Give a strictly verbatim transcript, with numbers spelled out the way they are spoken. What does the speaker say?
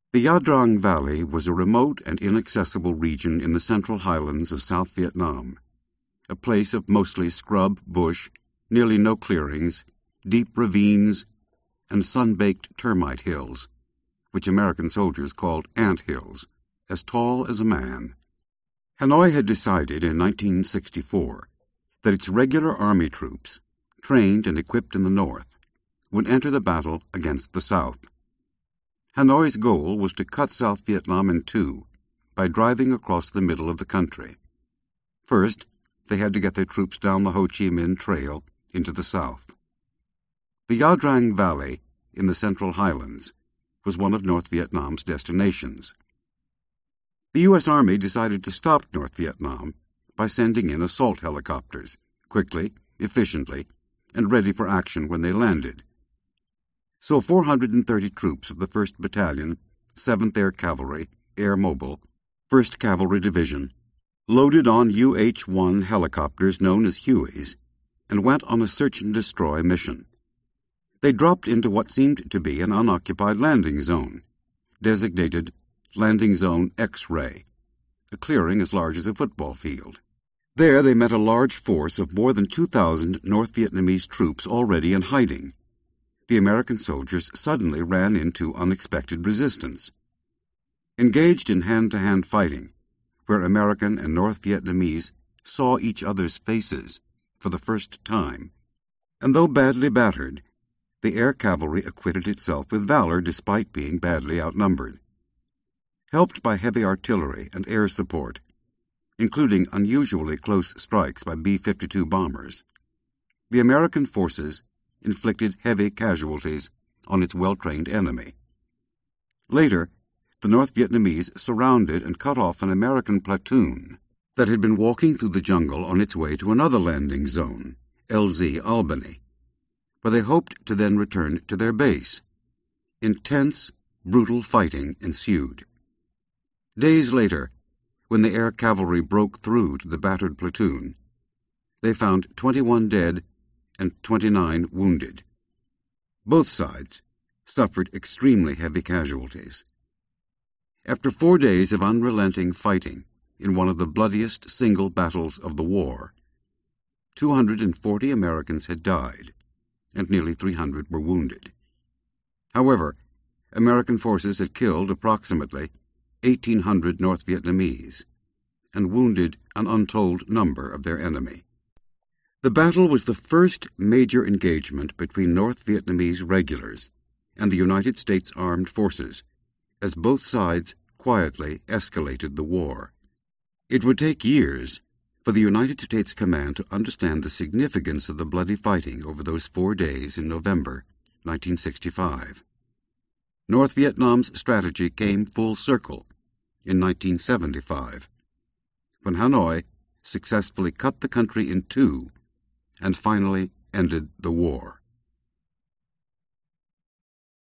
The Nha Trang Valley was a remote and inaccessible region in the central highlands of South Vietnam, a place of mostly scrub, bush, nearly no clearings, deep ravines, and sun-baked termite hills, which American soldiers called ant hills, as tall as a man. Hanoi had decided in nineteen sixty-four that its regular army troops, trained and equipped in the north, would enter the battle against the south. Hanoi's goal was to cut South Vietnam in two by driving across the middle of the country. First, they had to get their troops down the Ho Chi Minh Trail into the south. The Nha Trang Valley in the Central Highlands was one of North Vietnam's destinations. The U S Army decided to stop North Vietnam by sending in assault helicopters, quickly, efficiently, and ready for action when they landed. So four hundred thirty troops of the first Battalion, seventh Air Cavalry, Air Mobile, first Cavalry Division, loaded on U H one helicopters known as Hueys, and went on a search-and-destroy mission. They dropped into what seemed to be an unoccupied landing zone, designated Landing Zone X-Ray, a clearing as large as a football field. There they met a large force of more than two thousand North Vietnamese troops already in hiding. The American soldiers suddenly ran into unexpected resistance. Engaged in hand-to-hand fighting, where American and North Vietnamese saw each other's faces for the first time, and though badly battered, the air cavalry acquitted itself with valor despite being badly outnumbered. Helped by heavy artillery and air support, including unusually close strikes by B fifty-two bombers, the American forces inflicted heavy casualties on its well-trained enemy. Later, the North Vietnamese surrounded and cut off an American platoon that had been walking through the jungle on its way to another landing zone, L Z Albany, where they hoped to then return to their base. Intense, brutal fighting ensued. Days later, when the air cavalry broke through to the battered platoon, they found twenty-one dead and twenty-nine wounded. Both sides suffered extremely heavy casualties. After four days of unrelenting fighting in one of the bloodiest single battles of the war, two hundred forty Americans had died, and nearly three hundred were wounded. However, American forces had killed approximately eighteen hundred North Vietnamese and wounded an untold number of their enemy. The battle was the first major engagement between North Vietnamese regulars and the United States Armed Forces, as both sides quietly escalated the war. It would take years for the United States Command to understand the significance of the bloody fighting over those four days in November nineteen sixty-five. North Vietnam's strategy came full circle in nineteen seventy-five, when Hanoi successfully cut the country in two and finally ended the war.